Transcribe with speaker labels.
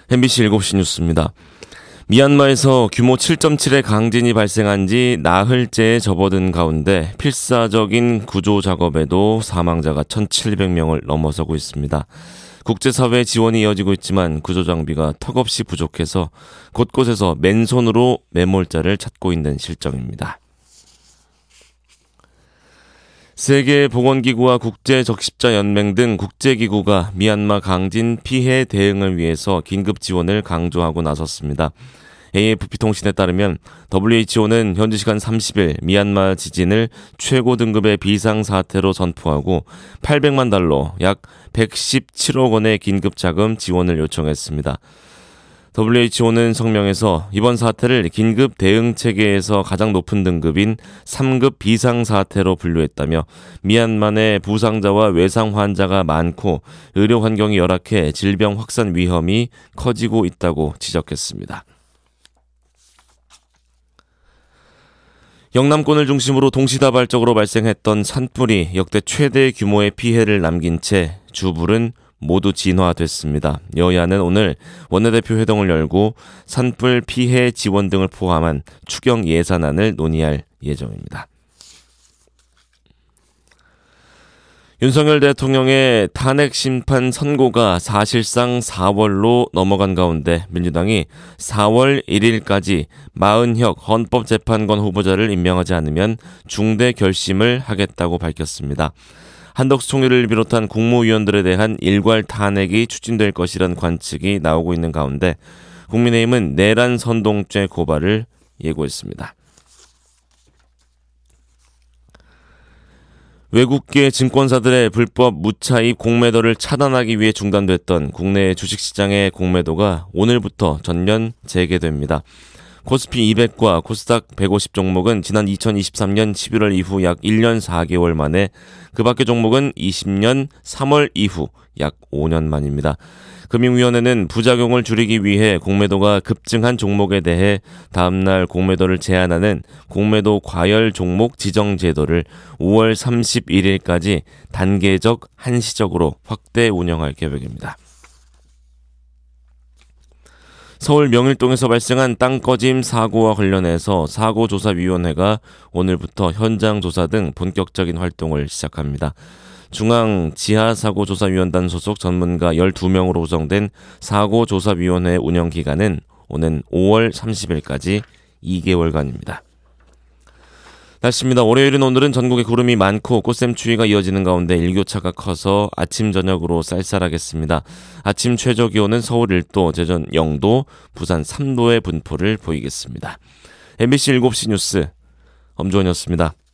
Speaker 1: MBC 7시 뉴스입니다. 미얀마에서 규모 7.7의 강진이 발생한 지 나흘째에 접어든 가운데 필사적인 구조 작업에도 사망자가 1,700명을 넘어서고 있습니다. 국제사회의 지원이 이어지고 있지만 구조 장비가 턱없이 부족해서 곳곳에서 맨손으로 매몰자를 찾고 있는 실정입니다. 세계보건기구와 국제적십자연맹 등 국제기구가 미얀마 강진 피해 대응을 위해서 긴급 지원을 강조하고 나섰습니다. AFP 통신에 따르면 WHO는 현지 시간 30일 미얀마 지진을 최고 등급의 비상사태로 선포하고 $800만, 약 117억 원의 긴급 자금 지원을 요청했습니다. WHO는 성명에서 이번 사태를 긴급 대응 체계에서 가장 높은 등급인 3급 비상사태로 분류했다며 미얀마 내 부상자와 외상 환자가 많고 의료 환경이 열악해 질병 확산 위험이 커지고 있다고 지적했습니다. 영남권을 중심으로 동시다발적으로 발생했던 산불이 역대 최대 규모의 피해를 남긴 채 주불은 모두 진화됐습니다. 여야는 오늘 원내대표 회동을 열고 산불 피해 지원 등을 포함한 추경 예산안을 논의할 예정입니다. 윤석열 대통령의 탄핵 심판 선고가 사실상 4월로 넘어간 가운데 민주당이 4월 1일까지 마은혁 헌법재판관 후보자를 임명하지 않으면 중대 결심을 하겠다고 밝혔습니다. 한덕수 총리를 비롯한 국무위원들에 대한 일괄 탄핵이 추진될 것이란 관측이 나오고 있는 가운데 국민의힘은 내란 선동죄 고발을 예고했습니다. 외국계 증권사들의 불법 무차입 공매도를 차단하기 위해 중단됐던 국내 주식시장의 공매도가 오늘부터 전면 재개됩니다. 코스피 200과 코스닥 150 종목은 지난 2023년 11월 이후 약 1년 4개월 만에 그 밖의 종목은 20년 3월 이후 약 5년 만입니다. 금융위원회는 부작용을 줄이기 위해 공매도가 급증한 종목에 대해 다음날 공매도를 제한하는 공매도 과열 종목 지정 제도를 5월 31일까지 단계적 한시적으로 확대 운영할 계획입니다. 서울 명일동에서 발생한 땅꺼짐 사고와 관련해서 사고조사위원회가 오늘부터 현장 조사 등 본격적인 활동을 시작합니다. 중앙지하사고조사위원단 소속 전문가 12명으로 구성된 사고조사위원회 운영기간은 오는 5월 30일까지 2개월간입니다. 날씨입니다. 월요일인 오늘은 전국에 구름이 많고 꽃샘추위가 이어지는 가운데 일교차가 커서 아침 저녁으로 쌀쌀하겠습니다. 아침 최저기온은 서울 1도, 제전 0도, 부산 3도의 분포를 보이겠습니다. MBC 7시 뉴스 엄주원이었습니다.